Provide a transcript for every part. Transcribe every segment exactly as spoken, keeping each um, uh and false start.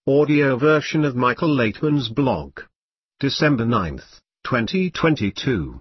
audio version of Michael Laitman's blog. December ninth, twenty twenty-two.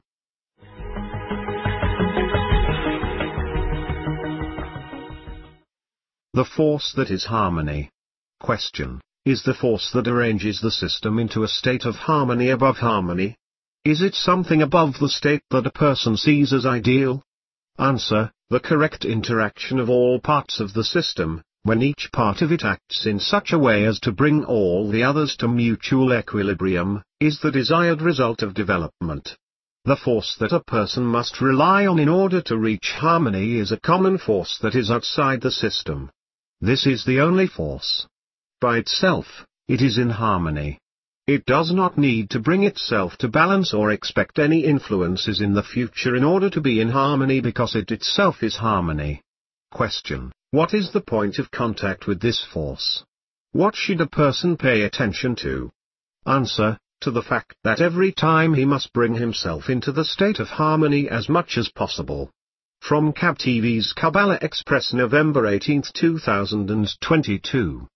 The force that is harmony. Question: is the force that arranges the system into a state of harmony above harmony? Is it something above the state that a person sees as ideal? Answer: the correct interaction of all parts of the system, when each part of it acts in such a way as to bring all the others to mutual equilibrium, is the desired result of development. The force that a person must rely on in order to reach harmony is a common force that is outside the system. This is the only force. By itself, it is in harmony. It does not need to bring itself to balance or expect any influences in the future in order to be in harmony, because it itself is harmony. Question: what is the point of contact with this force? What should a person pay attention to? Answer: to the fact that every time he must bring himself into the state of harmony as much as possible. From C A B T V's Kabbalah Express, November eighteenth two thousand twenty-two.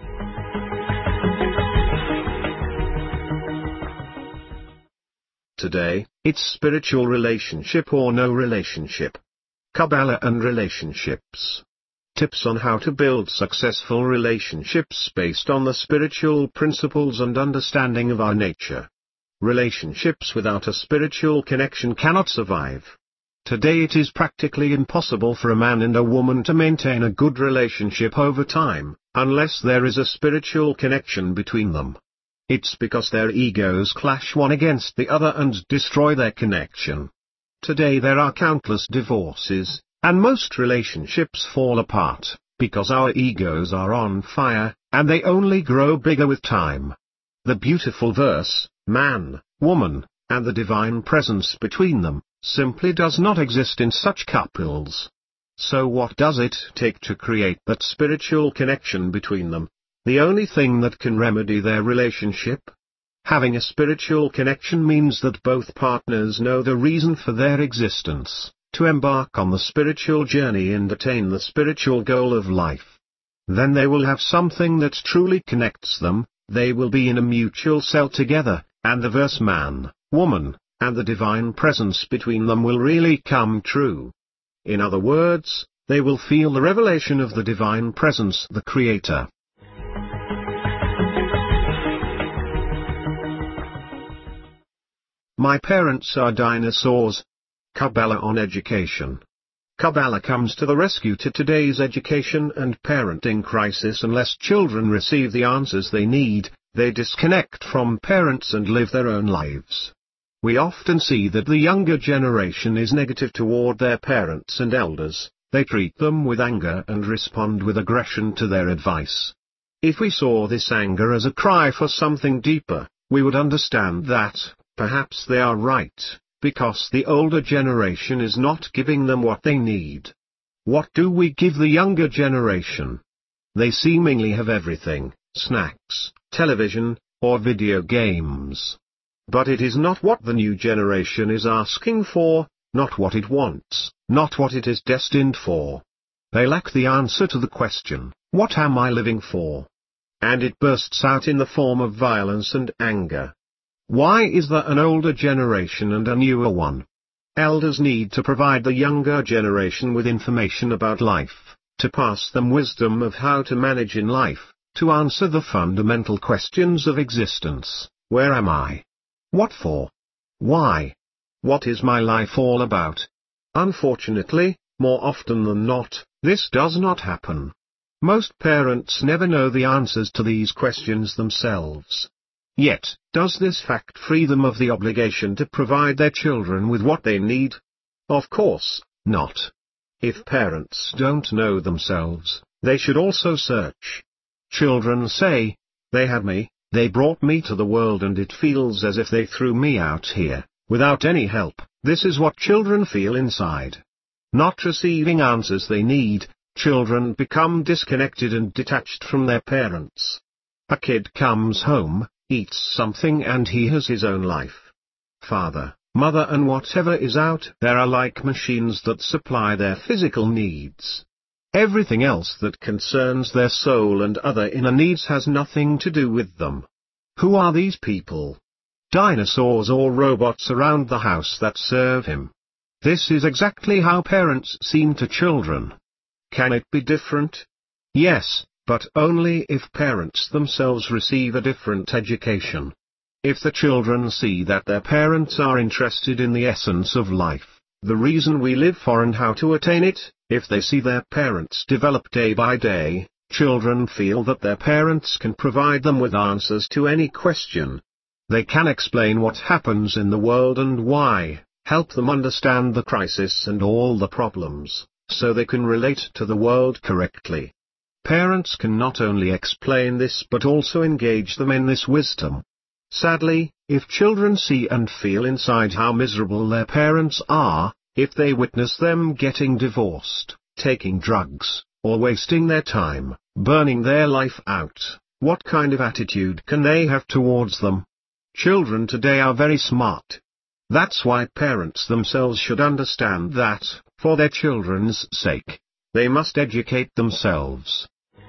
Today, it's spiritual relationship or no relationship. Kabbalah and relationships. Tips on how to build successful relationships based on the spiritual principles and understanding of our nature. Relationships without a spiritual connection cannot survive. Today it is practically impossible for a man and a woman to maintain a good relationship over time, unless there is a spiritual connection between them. It's because their egos clash one against the other and destroy their connection. Today there are countless divorces, and most relationships fall apart, because our egos are on fire, and they only grow bigger with time. The beautiful verse, man, woman, and the divine presence between them, simply does not exist in such couples. So what does it take to create that spiritual connection between them? The only thing that can remedy their relationship? Having a spiritual connection means that both partners know the reason for their existence, to embark on the spiritual journey and attain the spiritual goal of life. Then they will have something that truly connects them, they will be in a mutual cell together, and the verse man, woman, and the divine presence between them will really come true. In other words, they will feel the revelation of the divine presence, the Creator. My parents are dinosaurs. Kabbalah on education. Kabbalah comes to the rescue to today's education and parenting crisis. Unless children receive the answers they need, they disconnect from parents and live their own lives. We often see that the younger generation is negative toward their parents and elders. They treat them with anger and respond with aggression to their advice. If we saw this anger as a cry for something deeper, we would understand that perhaps they are right, because the older generation is not giving them what they need. What do we give the younger generation? They seemingly have everything: snacks, television, or video games. But it is not what the new generation is asking for, not what it wants, not what it is destined for. They lack the answer to the question, what am I living for? And it bursts out in the form of violence and anger. Why is there an older generation and a newer one? Elders need to provide the younger generation with information about life, to pass them wisdom of how to manage in life, to answer the fundamental questions of existence. Where am I? What for? Why? What is my life all about? Unfortunately, more often than not, this does not happen. Most parents never know the answers to these questions themselves. Yet, does this fact free them of the obligation to provide their children with what they need? Of course not. If parents don't know themselves, they should also search. Children say, they had me, they brought me to the world, and it feels as if they threw me out here, without any help. This is what children feel inside. Not receiving answers they need, children become disconnected and detached from their parents. A kid comes home, eats something, and he has his own life. Father, mother, and whatever is out there are like machines that supply their physical needs. Everything else that concerns their soul and other inner needs has nothing to do with them. Who are these people? Dinosaurs or robots around the house that serve him. This is exactly how parents seem to children. Can it be different? Yes, but only if parents themselves receive a different education. If the children see that their parents are interested in the essence of life, the reason we live for and how to attain it, if they see their parents develop day by day, children feel that their parents can provide them with answers to any question. They can explain what happens in the world and why, help them understand the crisis and all the problems, so they can relate to the world correctly. Parents can not only explain this but also engage them in this wisdom. Sadly, if children see and feel inside how miserable their parents are, if they witness them getting divorced, taking drugs, or wasting their time, burning their life out, what kind of attitude can they have towards them? Children today are very smart. That's why parents themselves should understand that, for their children's sake, they must educate themselves.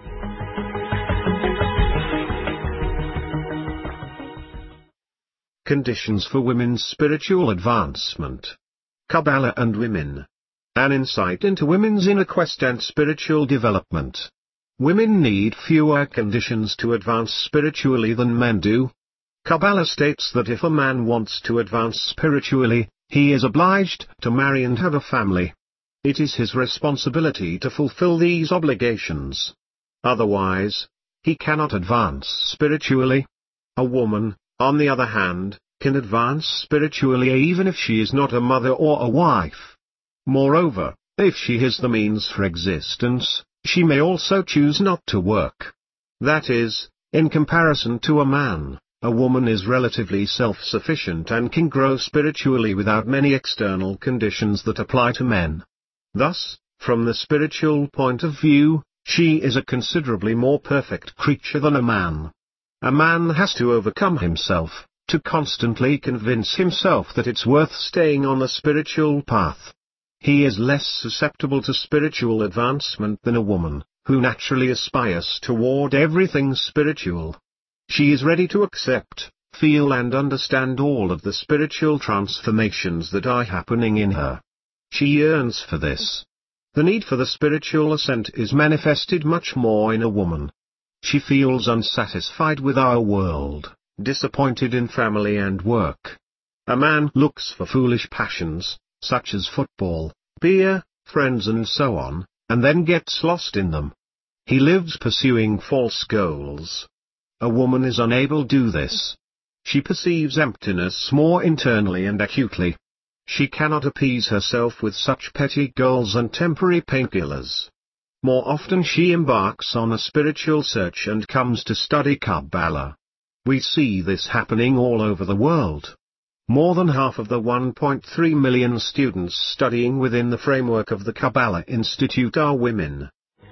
Conditions for women's spiritual advancement. Kabbalah and women. An insight into women's inner quest and spiritual development. Women need fewer conditions to advance spiritually than men do. Kabbalah states that if a man wants to advance spiritually, he is obliged to marry and have a family. It is his responsibility to fulfill these obligations. Otherwise, he cannot advance spiritually. A woman, on the other hand, can advance spiritually even if she is not a mother or a wife. Moreover, if she has the means for existence, she may also choose not to work. That is, in comparison to a man, a woman is relatively self-sufficient and can grow spiritually without many external conditions that apply to men. Thus, from the spiritual point of view, she is a considerably more perfect creature than a man. A man has to overcome himself, to constantly convince himself that it's worth staying on the spiritual path. He is less susceptible to spiritual advancement than a woman, who naturally aspires toward everything spiritual. She is ready to accept, feel and understand all of the spiritual transformations that are happening in her. She yearns for this. The need for the spiritual ascent is manifested much more in a woman. She feels unsatisfied with our world, disappointed in family and work. A man looks for foolish passions, such as football, beer, friends and so on, and then gets lost in them. He lives pursuing false goals. A woman is unable to do this. She perceives emptiness more internally and acutely. She cannot appease herself with such petty goals and temporary painkillers. More often she embarks on a spiritual search and comes to study Kabbalah. We see this happening all over the world. More than half of the one point three million students studying within the framework of the Kabbalah Institute are women.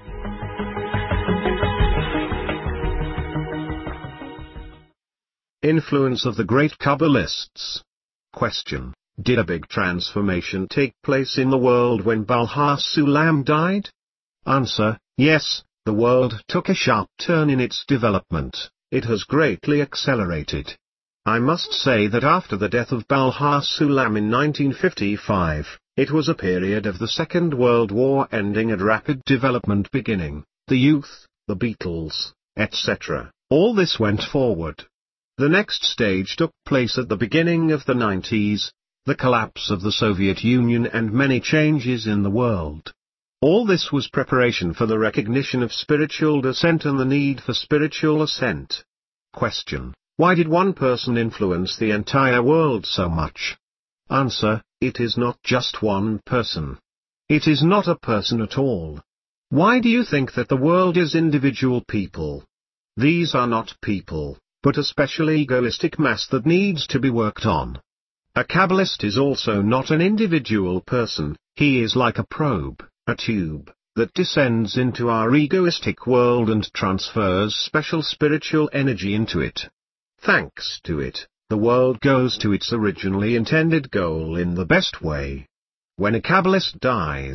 Influence of the great Kabbalists. Question: did a big transformation take place in the world when Baal HaSulam died? Answer: yes, the world took a sharp turn in its development. It has greatly accelerated. I must say that after the death of Baal HaSulam in nineteen fifty-five, it was a period of the Second World War ending and rapid development beginning. The youth, the Beatles, et cetera, all this went forward. The next stage took place at the beginning of the nineties, the collapse of the Soviet Union and many changes in the world. All this was preparation for the recognition of spiritual descent and the need for spiritual ascent. Question: why did one person influence the entire world so much? Answer: it is not just one person. It is not a person at all. Why do you think that the world is individual people? These are not people, but a special egoistic mass that needs to be worked on. A Kabbalist is also not an individual person, he is like a probe, a tube, that descends into our egoistic world and transfers special spiritual energy into it. Thanks to it, the world goes to its originally intended goal in the best way. When a Kabbalist dies,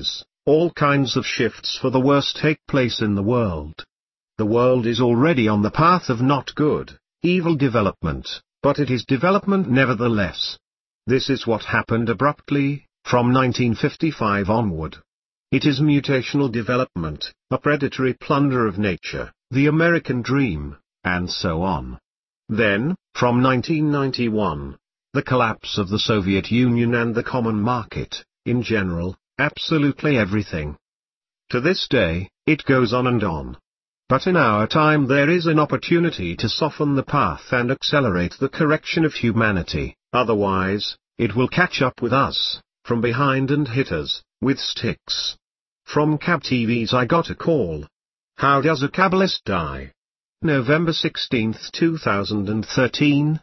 all kinds of shifts for the worse take place in the world. The world is already on the path of not good, evil development, but it is development nevertheless. This is what happened abruptly, from nineteen fifty-five onward. It is mutational development, a predatory plunder of nature, the American dream, and so on. Then, from nineteen ninety-one, the collapse of the Soviet Union and the common market, in general, absolutely everything. To this day, it goes on and on. But in our time there is an opportunity to soften the path and accelerate the correction of humanity, otherwise, it will catch up with us, from behind and hit us, with sticks. From Cab T V's I Got a Call. How does a Kabbalist die? November sixteenth two thousand thirteen.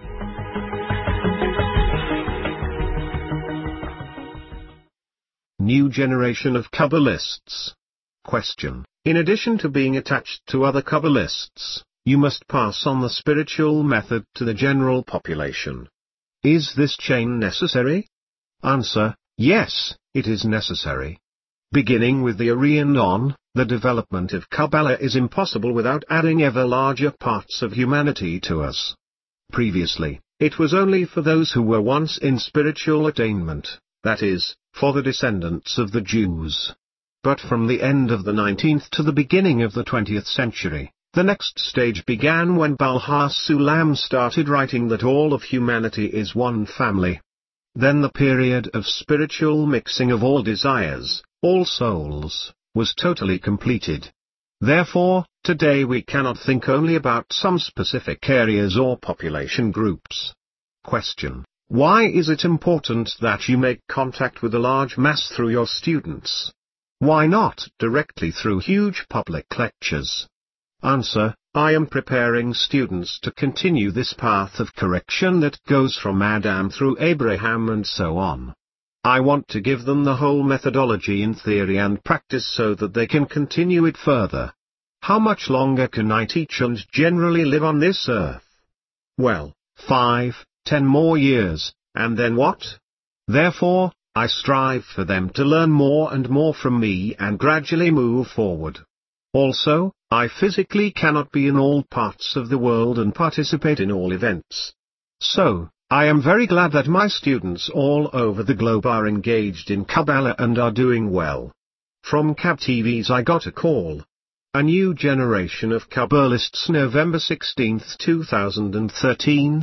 New generation of Kabbalists. Question. In addition to being attached to other Kabbalists, you must pass on the spiritual method to the general population. Is this chain necessary? Answer. Yes, it is necessary. Beginning with the Aryan on, the development of Kabbalah is impossible without adding ever larger parts of humanity to us. Previously, it was only for those who were once in spiritual attainment, that is, for the descendants of the Jews. But from the end of the nineteenth to the beginning of the twentieth century, the next stage began when Baal HaSulam started writing that all of humanity is one family. Then the period of spiritual mixing of all desires, all souls, was totally completed. Therefore, today we cannot think only about some specific areas or population groups. Question. Why is it important that you make contact with a large mass through your students? Why not directly through huge public lectures? Answer. I am preparing students to continue this path of correction that goes from Adam through Abraham and so on. I want to give them the whole methodology in theory and practice so that they can continue it further. How much longer can I teach and generally live on this earth? Well, five, ten more years, and then what? Therefore, I strive for them to learn more and more from me and gradually move forward. Also, I physically cannot be in all parts of the world and participate in all events. So, I am very glad that my students all over the globe are engaged in Kabbalah and are doing well. From Cab T V's I Got a Call. A new generation of Kabbalists, November sixteenth two thousand thirteen.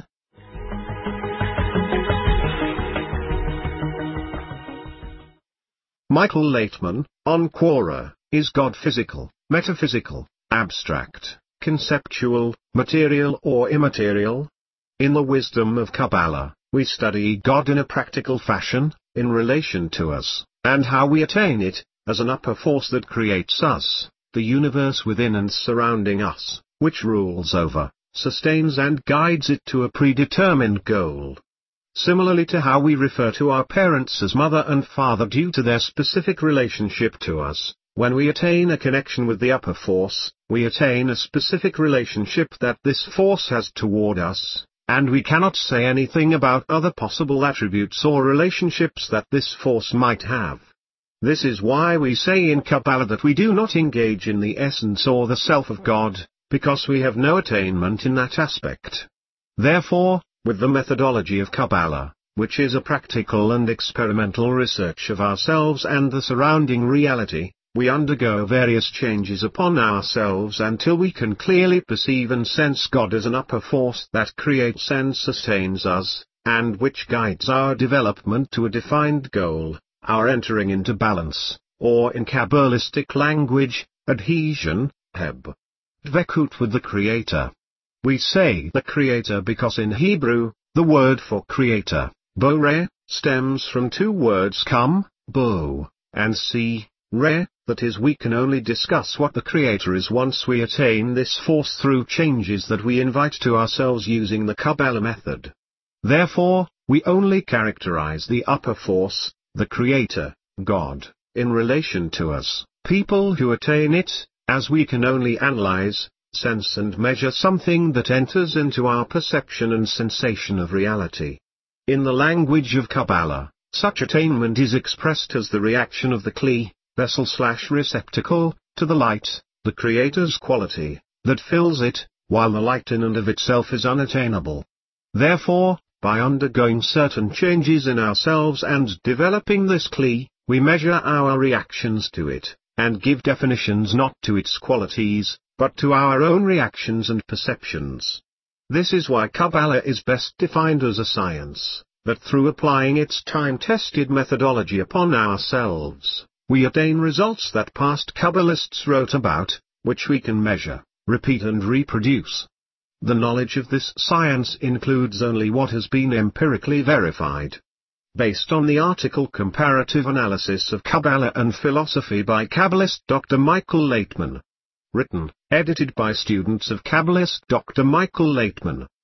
Michael Laitman, on Quora, is God physical, metaphysical, abstract, conceptual, material or immaterial? In the wisdom of Kabbalah, we study God in a practical fashion, in relation to us, and how we attain it, as an upper force that creates us, the universe within and surrounding us, which rules over, sustains and guides it to a predetermined goal. Similarly to how we refer to our parents as mother and father due to their specific relationship to us, when we attain a connection with the upper force, we attain a specific relationship that this force has toward us, and we cannot say anything about other possible attributes or relationships that this force might have. This is why we say in Kabbalah that we do not engage in the essence or the self of God, because we have no attainment in that aspect. Therefore, with the methodology of Kabbalah, which is a practical and experimental research of ourselves and the surrounding reality, we undergo various changes upon ourselves until we can clearly perceive and sense God as an upper force that creates and sustains us, and which guides our development to a defined goal, our entering into balance, or in Kabbalistic language, adhesion, heb. Dvekut with the Creator. We say the Creator because in Hebrew, the word for Creator, Boreh, stems from two words come, bo, and see, re, that is we can only discuss what the Creator is once we attain this force through changes that we invite to ourselves using the Kabbalah method. Therefore, we only characterize the upper force, the Creator, God, in relation to us, people who attain it, as we can only analyze, sense and measure something that enters into our perception and sensation of reality. In the language of Kabbalah, such attainment is expressed as the reaction of the Kli, vessel slash receptacle, to the light, the Creator's quality, that fills it, while the light in and of itself is unattainable. Therefore, by undergoing certain changes in ourselves and developing this Kli, we measure our reactions to it, and give definitions not to its qualities, but to our own reactions and perceptions. This is why Kabbalah is best defined as a science, that through applying its time-tested methodology upon ourselves, we attain results that past Kabbalists wrote about, which we can measure, repeat and reproduce. The knowledge of this science includes only what has been empirically verified. Based on the article Comparative Analysis of Kabbalah and Philosophy by Kabbalist Doctor Michael Laitman. Written, edited by students of Kabbalist Doctor Michael Laitman.